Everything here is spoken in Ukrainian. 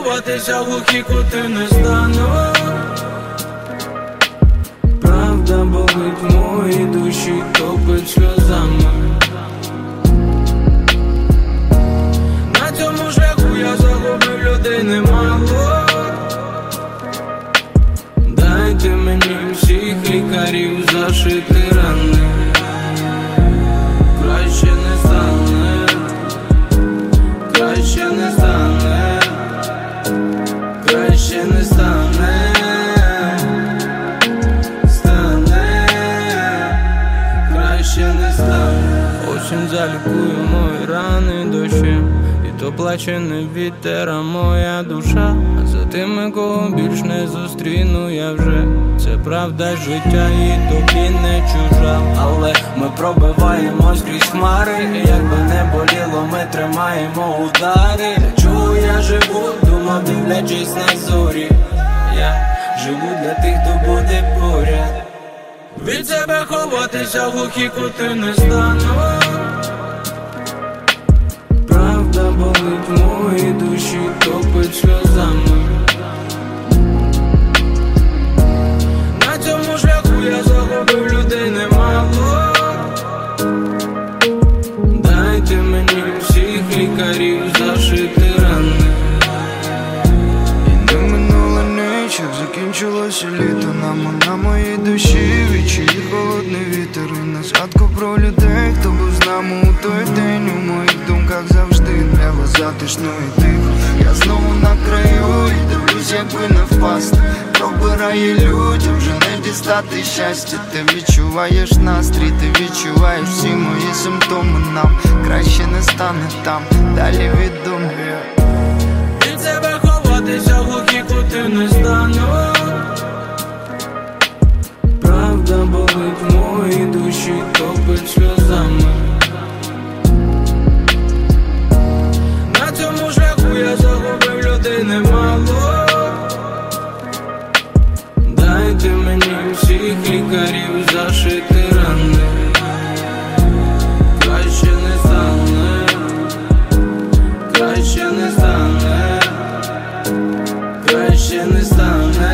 ховатися в глухі кути не стану. Правда болить в моїй душі, топить сльозами. На цьому шляху я загубив людей немало. Дайте мені всіх лікарів зашити рани. Краще не стане, краще не стане, краще не стане, стане, краще не стане. Осінь залікує мої рани дощем, і то плаче не вітер, а моя душа. А за тими, кого більш не зустріну я вже. Це правда життя і тобі не чужа. Але ми пробиваємось крізь хмари, і якби не боліло, ми тримаємо удари. Для чого я живу, думав, дивлячись на зорі. Я живу для тих, хто буде поряд. Від себе ховатися в глухі кути не стану. Правда болить в моїй душі, топить сльозами. На цьому шляху я загубив людей немало. Дайте мені всіх лікарів зашити рани. І не минула ніч, як закінчилося літо. На моїй душі відчує холодний вітер. І на згадку про людей, хто був з нами у той день. У моїх думках завжди небо затишно і тихо. Я знову на краю і дивлюсь, як би не впасти. Пробирає людям вже не дістати щастя. Ти відчуваєш настрій, ти відчуваєш всі мої симптоми. Нам краще не стане там, далі від думки. Від себе ховатися в глухі кути не стану. Правда болить в моїй душі, топить сльозами. На цьому шляху я загубив людей немало. Дайте мені всіх лікарів зашити рани. Краще не стане, краще не стане, краще не стане.